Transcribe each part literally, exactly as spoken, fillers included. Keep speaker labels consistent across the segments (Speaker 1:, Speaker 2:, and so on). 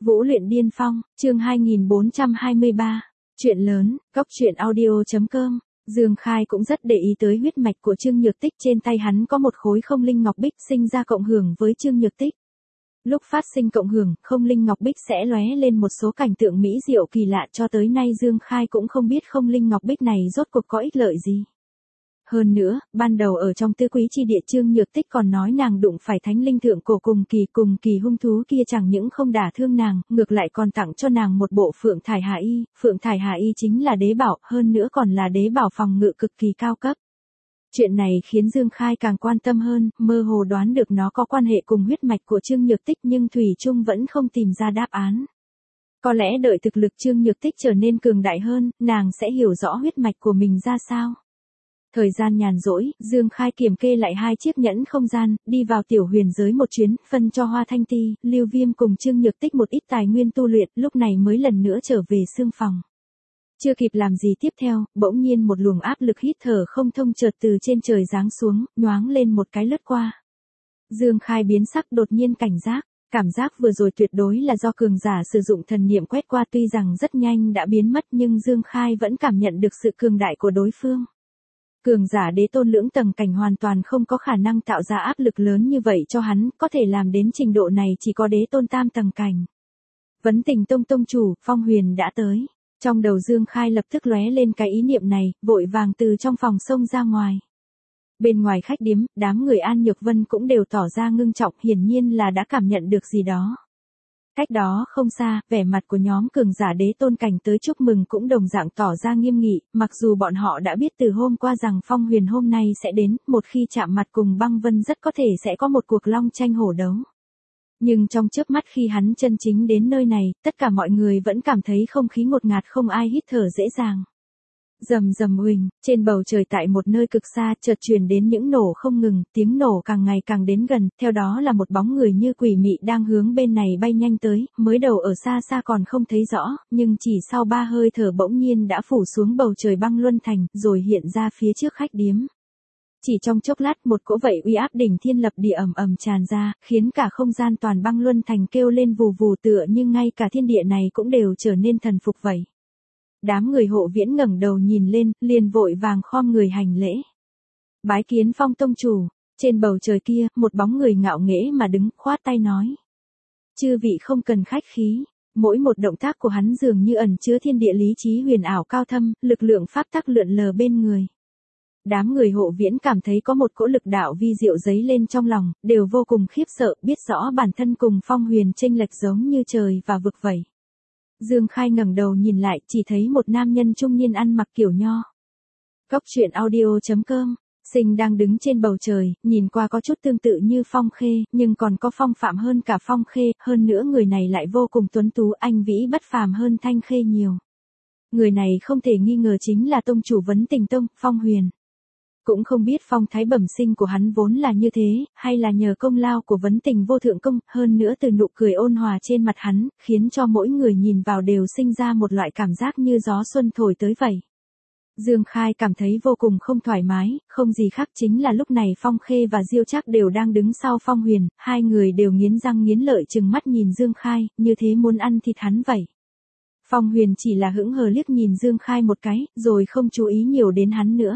Speaker 1: Vũ luyện điên phong, chương hai nghìn bốn trăm hai mươi ba. Chuyện lớn, cốc truyện audio.com. Dương Khai cũng rất để ý tới huyết mạch của Trương Nhược Tích, trên tay hắn có một khối không linh ngọc bích sinh ra cộng hưởng với Trương Nhược Tích. Lúc phát sinh cộng hưởng, không linh ngọc bích sẽ lóe lên một số cảnh tượng mỹ diệu kỳ lạ, cho tới nay Dương Khai cũng không biết không linh ngọc bích này rốt cuộc có ích lợi gì. Hơn nữa, ban đầu ở trong tứ quý chi địa Trương Nhược Tích còn nói nàng đụng phải thánh linh thượng cổ cùng kỳ cùng kỳ hung thú kia chẳng những không đả thương nàng, ngược lại còn tặng cho nàng một bộ phượng thải hạ y, phượng thải hạ y chính là đế bảo, hơn nữa còn là đế bảo phòng ngự cực kỳ cao cấp. Chuyện này khiến Dương Khai càng quan tâm hơn, mơ hồ đoán được nó có quan hệ cùng huyết mạch của Trương Nhược Tích nhưng Thủy Trung vẫn không tìm ra đáp án. Có lẽ đợi thực lực Trương Nhược Tích trở nên cường đại hơn, nàng sẽ hiểu rõ huyết mạch của mình ra sao. Thời gian nhàn rỗi, Dương Khai kiểm kê lại hai chiếc nhẫn không gian, đi vào tiểu huyền giới một chuyến, phân cho Hoa Thanh Ti, Lưu Viêm cùng Trương Nhược Tích một ít tài nguyên tu luyện, lúc này mới lần nữa trở về xương phòng. Chưa kịp làm gì tiếp theo, bỗng nhiên một luồng áp lực hít thở không thông chợt từ trên trời giáng xuống, nhoáng lên một cái lướt qua. Dương Khai biến sắc, đột nhiên cảnh giác. Cảm giác vừa rồi tuyệt đối là do cường giả sử dụng thần niệm quét qua, tuy rằng rất nhanh đã biến mất nhưng Dương Khai vẫn cảm nhận được sự cường đại của đối phương. Cường giả đế tôn lưỡng tầng cảnh hoàn toàn không có khả năng tạo ra áp lực lớn như vậy cho hắn, có thể làm đến trình độ này chỉ có đế tôn tam tầng cảnh. Vấn Tình Tông tông chủ, Phong Huyền đã tới. Trong đầu Dương Khai lập tức lóe lên cái ý niệm này, vội vàng từ trong phòng xông ra ngoài. Bên ngoài khách điếm, đám người An Nhược Vân cũng đều tỏ ra ngưng trọng, hiển nhiên là đã cảm nhận được gì đó. Cách đó không xa, vẻ mặt của nhóm cường giả đế tôn cảnh tới chúc mừng cũng đồng dạng tỏ ra nghiêm nghị, mặc dù bọn họ đã biết từ hôm qua rằng Phong Huyền hôm nay sẽ đến, một khi chạm mặt cùng Băng Vân rất có thể sẽ có một cuộc long tranh hổ đấu. Nhưng trong chớp mắt khi hắn chân chính đến nơi này, tất cả mọi người vẫn cảm thấy không khí ngột ngạt, không ai hít thở dễ dàng. Rầm rầm uỳnh, trên bầu trời tại một nơi cực xa chợt truyền đến những nổ không ngừng, tiếng nổ càng ngày càng đến gần, theo đó là một bóng người như quỷ mị đang hướng bên này bay nhanh tới, mới đầu ở xa xa còn không thấy rõ, nhưng chỉ sau ba hơi thở bỗng nhiên đã phủ xuống bầu trời băng luân thành, rồi hiện ra phía trước khách điếm. Chỉ trong chốc lát một cỗ vậy uy áp đỉnh thiên lập địa ầm ầm tràn ra, khiến cả không gian toàn băng luân thành kêu lên vù vù, tựa nhưng ngay cả thiên địa này cũng đều trở nên thần phục vậy. Đám người Hộ Viễn ngẩng đầu nhìn lên, liền vội vàng khom người hành lễ. Bái kiến Phong tông chủ. Trên bầu trời kia, một bóng người ngạo nghễ mà đứng, khoát tay nói. Chư vị không cần khách khí. Mỗi một động tác của hắn dường như ẩn chứa thiên địa lý trí huyền ảo cao thâm, lực lượng pháp tắc lượn lờ bên người. Đám người Hộ Viễn cảm thấy có một cỗ lực đạo vi diệu dấy lên trong lòng, đều vô cùng khiếp sợ, biết rõ bản thân cùng Phong Huyền chênh lệch giống như trời và vực vậy. Dương Khai ngẩng đầu nhìn lại, chỉ thấy một nam nhân trung niên ăn mặc kiểu nho. Cốc truyện audio.com. Sinh đang đứng trên bầu trời, nhìn qua có chút tương tự như Phong Khê, nhưng còn có phong phạm hơn cả Phong Khê, hơn nữa người này lại vô cùng tuấn tú, anh vĩ bất phàm hơn Thanh Khê nhiều. Người này không thể nghi ngờ chính là tông chủ Vấn Tình Tông, Phong Huyền. Cũng không biết phong thái bẩm sinh của hắn vốn là như thế, hay là nhờ công lao của Vấn Tình vô thượng công, hơn nữa từ nụ cười ôn hòa trên mặt hắn, khiến cho mỗi người nhìn vào đều sinh ra một loại cảm giác như gió xuân thổi tới vậy. Dương Khai cảm thấy vô cùng không thoải mái, không gì khác chính là lúc này Phong Khê và Diêu Trác đều đang đứng sau Phong Huyền, hai người đều nghiến răng nghiến lợi trừng mắt nhìn Dương Khai, như thế muốn ăn thịt hắn vậy. Phong Huyền chỉ là hững hờ liếc nhìn Dương Khai một cái, rồi không chú ý nhiều đến hắn nữa.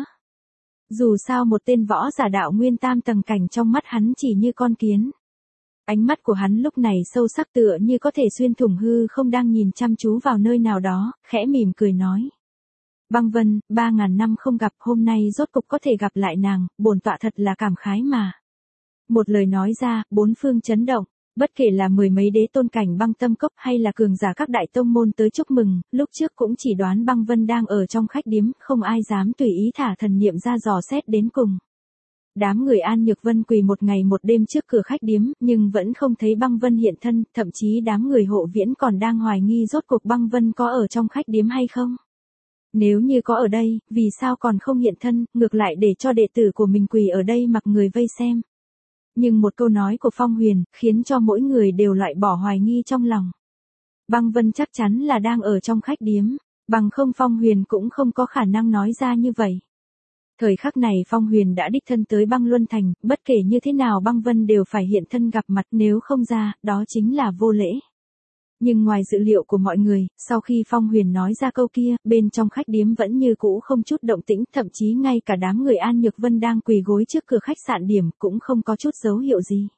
Speaker 1: Dù sao một tên võ giả đạo nguyên tam tầng cảnh trong mắt hắn chỉ như con kiến. Ánh mắt của hắn lúc này sâu sắc tựa như có thể xuyên thủng hư không, đang nhìn chăm chú vào nơi nào đó, khẽ mỉm cười nói. Băng Vân, ba ngàn năm không gặp, hôm nay rốt cục có thể gặp lại nàng, bổn tọa thật là cảm khái mà. Một lời nói ra, bốn phương chấn động. Bất kể là mười mấy đế tôn cảnh Băng Tâm Cốc hay là cường giả các đại tông môn tới chúc mừng, lúc trước cũng chỉ đoán Băng Vân đang ở trong khách điếm, không ai dám tùy ý thả thần niệm ra dò xét đến cùng. Đám người An Nhược Vân quỳ một ngày một đêm trước cửa khách điếm, nhưng vẫn không thấy Băng Vân hiện thân, thậm chí đám người Hộ Viễn còn đang hoài nghi rốt cuộc Băng Vân có ở trong khách điếm hay không. Nếu như có ở đây, vì sao còn không hiện thân, ngược lại để cho đệ tử của mình quỳ ở đây mặc người vây xem. Nhưng một câu nói của Phong Huyền, khiến cho mỗi người đều loại bỏ hoài nghi trong lòng. Băng Vân chắc chắn là đang ở trong khách điếm, bằng không Phong Huyền cũng không có khả năng nói ra như vậy. Thời khắc này Phong Huyền đã đích thân tới băng luân thành, bất kể như thế nào Băng Vân đều phải hiện thân gặp mặt, nếu không ra, đó chính là vô lễ. Nhưng ngoài dự liệu của mọi người, sau khi Phong Huyền nói ra câu kia, bên trong khách điếm vẫn như cũ không chút động tĩnh, thậm chí ngay cả đám người An Nhược Vân đang quỳ gối trước cửa khách sạn điểm cũng không có chút dấu hiệu gì.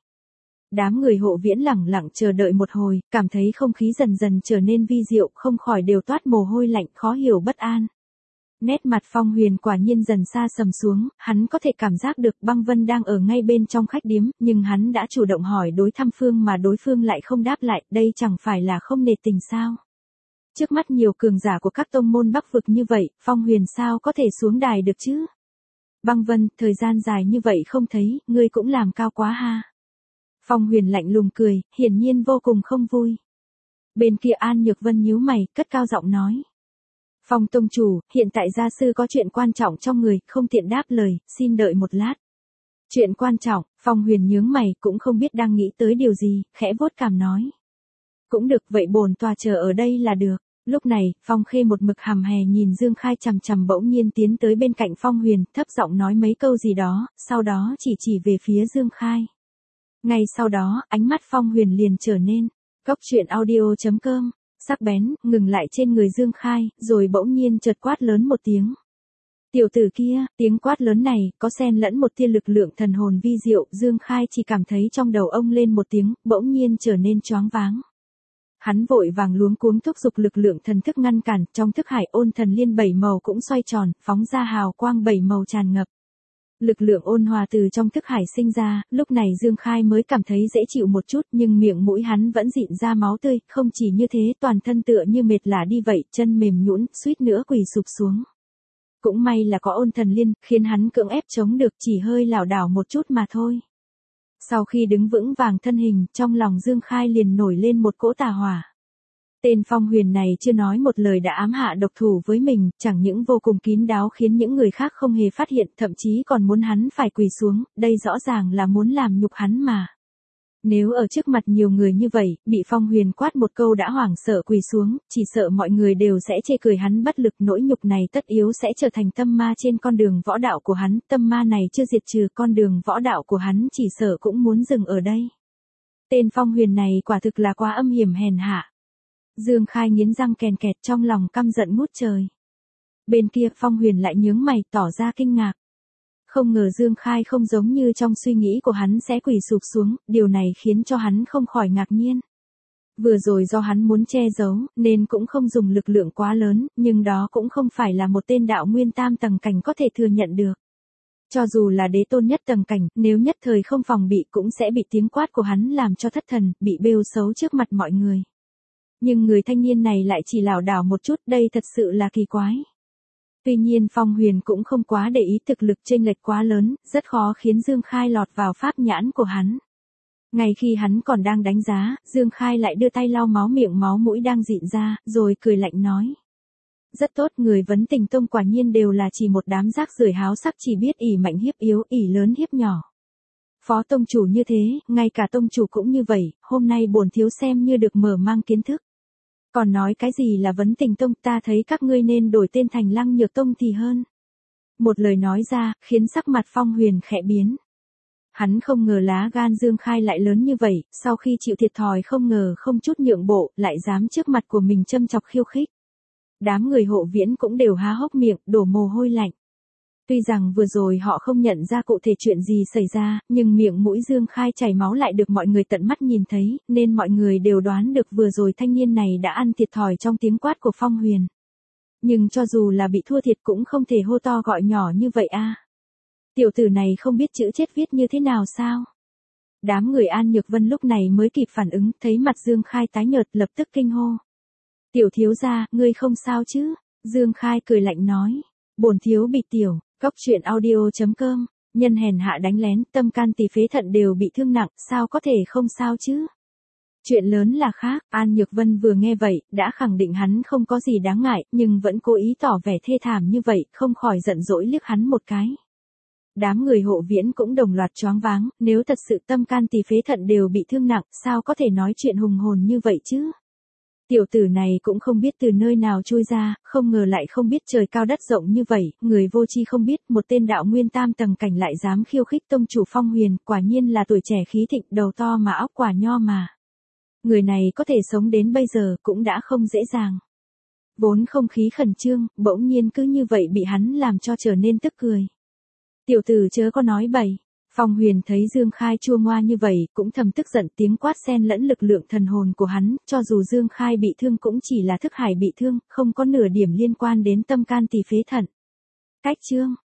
Speaker 1: Đám người Hộ Viễn lẳng lặng chờ đợi một hồi, cảm thấy không khí dần dần trở nên vi diệu, không khỏi đều toát mồ hôi lạnh, khó hiểu bất an. Nét mặt Phong Huyền quả nhiên dần xa sầm xuống, hắn có thể cảm giác được Băng Vân đang ở ngay bên trong khách điếm, nhưng hắn đã chủ động hỏi đối thăm phương mà đối phương lại không đáp lại, đây chẳng phải là không nể tình sao? Trước mắt nhiều cường giả của các tông môn Bắc vực như vậy, Phong Huyền sao có thể xuống đài được chứ? Băng Vân, thời gian dài như vậy không thấy, ngươi cũng làm cao quá ha. Phong Huyền lạnh lùng cười, hiển nhiên vô cùng không vui. Bên kia An Nhược Vân nhíu mày, cất cao giọng nói. Phong tông chủ, hiện tại gia sư có chuyện quan trọng trong người, không tiện đáp lời, xin đợi một lát. Chuyện quan trọng, Phong Huyền nhướng mày, cũng không biết đang nghĩ tới điều gì, khẽ vuốt cằm nói. Cũng được, vậy bổn tòa chờ ở đây là được. Lúc này, Phong Khê một mực hàm hè nhìn Dương Khai chằm chằm bỗng nhiên tiến tới bên cạnh Phong Huyền, thấp giọng nói mấy câu gì đó, sau đó chỉ chỉ về phía Dương Khai. Ngay sau đó, ánh mắt Phong Huyền liền trở nên, cốc truyện audio chấm com. Sắc bén, ngừng lại trên người Dương Khai, rồi bỗng nhiên chợt quát lớn một tiếng. Tiểu tử kia, tiếng quát lớn này, có xen lẫn một tia lực lượng thần hồn vi diệu, Dương Khai chỉ cảm thấy trong đầu ông lên một tiếng, bỗng nhiên trở nên choáng váng. Hắn vội vàng luống cuống thúc giục lực lượng thần thức ngăn cản, trong thức hải ôn thần liên bảy màu cũng xoay tròn, phóng ra hào quang bảy màu tràn ngập. Lực lượng ôn hòa từ trong thức hải sinh ra, lúc này Dương Khai mới cảm thấy dễ chịu một chút, nhưng miệng mũi hắn vẫn dịn ra máu tươi, không chỉ như thế, toàn thân tựa như mệt lả đi vậy, chân mềm nhũn, suýt nữa quỳ sụp xuống. Cũng may là có ôn thần liên, khiến hắn cưỡng ép chống được, chỉ hơi lảo đảo một chút mà thôi. Sau khi đứng vững vàng thân hình, trong lòng Dương Khai liền nổi lên một cỗ tà hỏa. Tên Phong Huyền này chưa nói một lời đã ám hạ độc thủ với mình, chẳng những vô cùng kín đáo khiến những người khác không hề phát hiện, thậm chí còn muốn hắn phải quỳ xuống, đây rõ ràng là muốn làm nhục hắn mà. Nếu ở trước mặt nhiều người như vậy, bị Phong Huyền quát một câu đã hoảng sợ quỳ xuống, chỉ sợ mọi người đều sẽ chê cười hắn bất lực, nỗi nhục này tất yếu sẽ trở thành tâm ma trên con đường võ đạo của hắn, tâm ma này chưa diệt trừ, con đường võ đạo của hắn chỉ sợ cũng muốn dừng ở đây. Tên Phong Huyền này quả thực là quá âm hiểm hèn hạ. Dương Khai nghiến răng kèn kẹt, trong lòng căm giận ngút trời. Bên kia Phong Huyền lại nhướng mày tỏ ra kinh ngạc. Không ngờ Dương Khai không giống như trong suy nghĩ của hắn sẽ quỳ sụp xuống, điều này khiến cho hắn không khỏi ngạc nhiên. Vừa rồi do hắn muốn che giấu, nên cũng không dùng lực lượng quá lớn, nhưng đó cũng không phải là một tên đạo nguyên tam tầng cảnh có thể thừa nhận được. Cho dù là đế tôn nhất tầng cảnh, nếu nhất thời không phòng bị cũng sẽ bị tiếng quát của hắn làm cho thất thần, bị bêu xấu trước mặt mọi người. Nhưng người thanh niên này lại chỉ lảo đảo một chút, đây thật sự là kỳ quái. Tuy nhiên Phong Huyền cũng không quá để ý, thực lực chênh lệch quá lớn, rất khó khiến Dương Khai lọt vào pháp nhãn của hắn. Ngay khi hắn còn đang đánh giá, Dương Khai lại đưa tay lau máu miệng máu mũi đang dịn ra, rồi cười lạnh nói. Rất tốt, người Vấn Tình Tông quả nhiên đều là chỉ một đám rác rưởi háo sắc, chỉ biết ỷ mạnh hiếp yếu, ỷ lớn hiếp nhỏ. Phó tông chủ như thế, ngay cả tông chủ cũng như vậy, hôm nay bổn thiếu xem như được mở mang kiến thức. Còn nói cái gì là Vấn Tình Tông, ta thấy các ngươi nên đổi tên thành Lăng Nhược Tông thì hơn. Một lời nói ra, khiến sắc mặt Phong Huyền khẽ biến. Hắn không ngờ lá gan Dương Khai lại lớn như vậy, sau khi chịu thiệt thòi không ngờ không chút nhượng bộ, lại dám trước mặt của mình châm chọc khiêu khích. Đám người Hộ Viễn cũng đều há hốc miệng, đổ mồ hôi lạnh. Tuy rằng vừa rồi họ không nhận ra cụ thể chuyện gì xảy ra, nhưng miệng mũi Dương Khai chảy máu lại được mọi người tận mắt nhìn thấy, nên mọi người đều đoán được vừa rồi thanh niên này đã ăn thiệt thòi trong tiếng quát của Phong Huyền. Nhưng cho dù là bị thua thiệt cũng không thể hô to gọi nhỏ như vậy a. Tiểu tử này không biết chữ chết viết như thế nào sao? Đám người An Nhược Vân lúc này mới kịp phản ứng, thấy mặt Dương Khai tái nhợt lập tức kinh hô. Tiểu thiếu gia, ngươi không sao chứ? Dương Khai cười lạnh nói. Bổn thiếu bị tiểu. Cốc truyện audio chấm com, nhân hèn hạ đánh lén, tâm can tỳ phế thận đều bị thương nặng, sao có thể không sao chứ? Chuyện lớn là khác, An Nhược Vân vừa nghe vậy, đã khẳng định hắn không có gì đáng ngại, nhưng vẫn cố ý tỏ vẻ thê thảm như vậy, không khỏi giận dỗi liếc hắn một cái. Đám người Hộ Viễn cũng đồng loạt choáng váng, nếu thật sự tâm can tỳ phế thận đều bị thương nặng, sao có thể nói chuyện hùng hồn như vậy chứ? Tiểu tử này cũng không biết từ nơi nào chui ra, không ngờ lại không biết trời cao đất rộng như vậy, người vô tri không biết, một tên đạo nguyên tam tầng cảnh lại dám khiêu khích tông chủ Phong Huyền, quả nhiên là tuổi trẻ khí thịnh, đầu to mà óc quả nho mà. Người này có thể sống đến bây giờ cũng đã không dễ dàng. Vốn không khí khẩn trương, bỗng nhiên cứ như vậy bị hắn làm cho trở nên tức cười. Tiểu tử chớ có nói bậy. Phong Huyền thấy Dương Khai chua ngoa như vậy, cũng thầm tức giận, tiếng quát xen lẫn lực lượng thần hồn của hắn, cho dù Dương Khai bị thương cũng chỉ là thức hải bị thương, không có nửa điểm liên quan đến tâm can tỳ phế thận. Cách chương